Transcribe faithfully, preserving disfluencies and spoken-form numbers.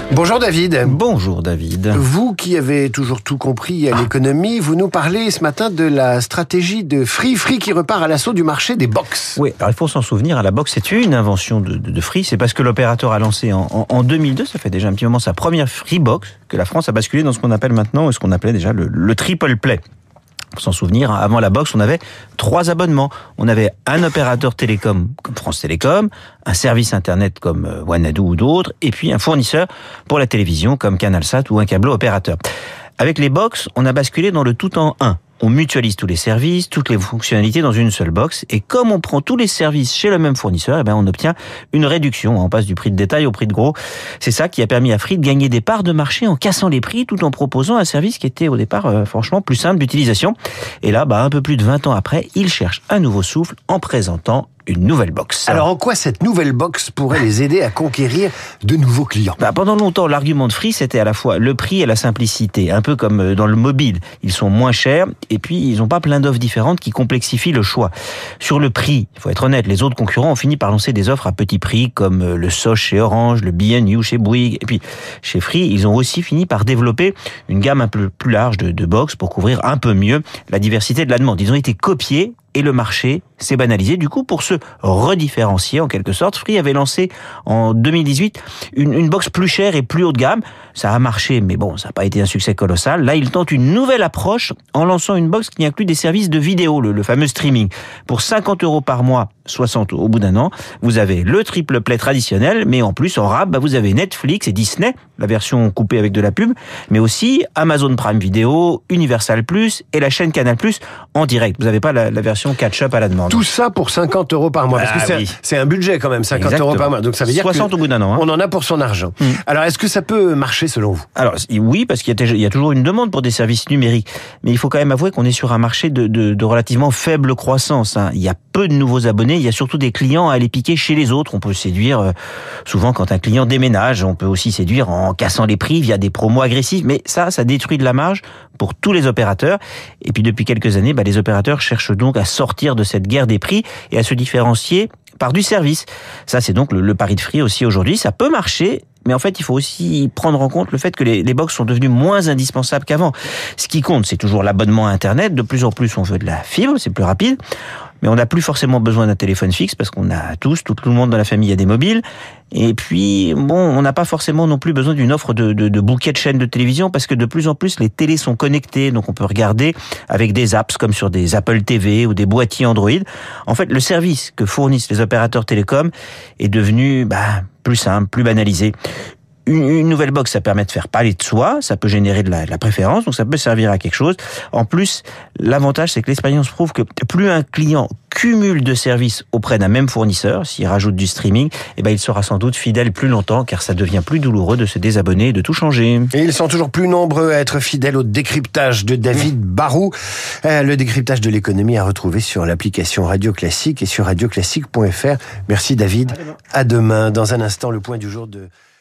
Bonjour David. Bonjour David. Vous qui avez toujours tout compris à l'économie, vous nous parlez ce matin de la stratégie de Free. Free qui repart à l'assaut du marché des box. Oui, alors il faut s'en souvenir, à la box, c'est une invention de, de, de Free. C'est parce que l'opérateur a lancé en, en, en deux mille deux, ça fait déjà un petit moment, sa première Free Box, que la France a basculé dans ce qu'on appelle maintenant, ce qu'on appelait déjà le, le triple play. Pour s'en souvenir, avant la box, on avait trois abonnements. On avait un opérateur télécom comme France Télécom, un service internet comme Wanadoo ou d'autres, et puis un fournisseur pour la télévision comme CanalSat ou un câbleau opérateur. Avec les box, on a basculé dans le tout en un. On mutualise tous les services, toutes les fonctionnalités dans une seule box. Et comme on prend tous les services chez le même fournisseur, eh ben on obtient une réduction. On passe du prix de détail au prix de gros. C'est ça qui a permis à Free de gagner des parts de marché en cassant les prix tout en proposant un service qui était au départ euh, franchement plus simple d'utilisation. Et là, bah, un peu plus de vingt ans après, il cherche un nouveau souffle en présentant une nouvelle box. Alors en quoi cette nouvelle box pourrait les aider à conquérir de nouveaux clients ? Bah, pendant longtemps, l'argument de Free, c'était à la fois le prix et la simplicité. Un peu comme dans le mobile. Ils sont moins chers et puis ils n'ont pas plein d'offres différentes qui complexifient le choix. Sur le prix, il faut être honnête, les autres concurrents ont fini par lancer des offres à petit prix comme le Sosh chez Orange, le B N U chez Bouygues. Et puis chez Free, ils ont aussi fini par développer une gamme un peu plus large de, de box pour couvrir un peu mieux la diversité de la demande. Ils ont été copiés et le marché s'est banalisé. Du coup, pour se redifférencier, en quelque sorte, Free avait lancé en deux mille dix-huit une, une box plus chère et plus haut de gamme. Ça a marché, mais bon, ça n'a pas été un succès colossal. Là, il tente une nouvelle approche en lançant une box qui inclut des services de vidéo, le, le fameux streaming. Pour cinquante euros par mois, soixante au bout d'un an, vous avez le triple play traditionnel, mais en plus, en rab, bah, vous avez Netflix et Disney, la version coupée avec de la pub, mais aussi Amazon Prime Video, Universal Plus et la chaîne Canal Plus en direct. Vous n'avez pas la, la version catch-up à la demande. Tout ça pour cinquante euros par mois. Parce ah, que c'est, oui. c'est un budget quand même, cinquante euros par mois. Donc ça veut dire soixante au bout d'un an. Hein. On en a pour son argent. Mmh. Alors est-ce que ça peut marcher selon vous ? Alors oui, parce qu'il y a, il y a toujours une demande pour des services numériques. Mais il faut quand même avouer qu'on est sur un marché de, de, de relativement faible croissance. Hein. Il y a peu de nouveaux abonnés. Il y a surtout des clients à aller piquer chez les autres. On peut séduire euh, souvent quand un client déménage. On peut aussi séduire en cassant les prix via des promos agressifs. Mais ça, ça détruit de la marge pour tous les opérateurs. Et puis depuis quelques années, bah, les opérateurs cherchent donc à sortir de cette guerre des prix et à se différencier par du service. Ça, c'est donc le, le pari de Free aussi aujourd'hui. Ça peut marcher, mais en fait, il faut aussi prendre en compte le fait que les, les box sont devenues moins indispensables qu'avant. Ce qui compte, c'est toujours l'abonnement à Internet. De plus en plus, on veut de la fibre, c'est plus rapide. Mais on n'a plus forcément besoin d'un téléphone fixe parce qu'on a tous, tout le monde dans la famille a des mobiles. Et puis, bon, on n'a pas forcément non plus besoin d'une offre de, de, de bouquet de chaînes de télévision parce que de plus en plus, les télés sont connectées. Donc, on peut regarder avec des apps comme sur des Apple T V ou des boîtiers Android. En fait, le service que fournissent les opérateurs télécoms est devenu bah, plus simple, plus banalisé. Une, une nouvelle box, ça permet de faire parler de soi, ça peut générer de la, de la préférence, donc ça peut servir à quelque chose. En plus, l'avantage, c'est que l'expérience prouve que plus un client cumule de services auprès d'un même fournisseur, s'il rajoute du streaming, eh ben il sera sans doute fidèle plus longtemps, car ça devient plus douloureux de se désabonner et de tout changer. Et ils sont toujours plus nombreux à être fidèles au décryptage de David Barrault. Euh, le décryptage de l'économie à retrouver sur l'application Radio Classique et sur radio classique point f r. Merci David. À demain. À demain. Dans un instant, le point du jour de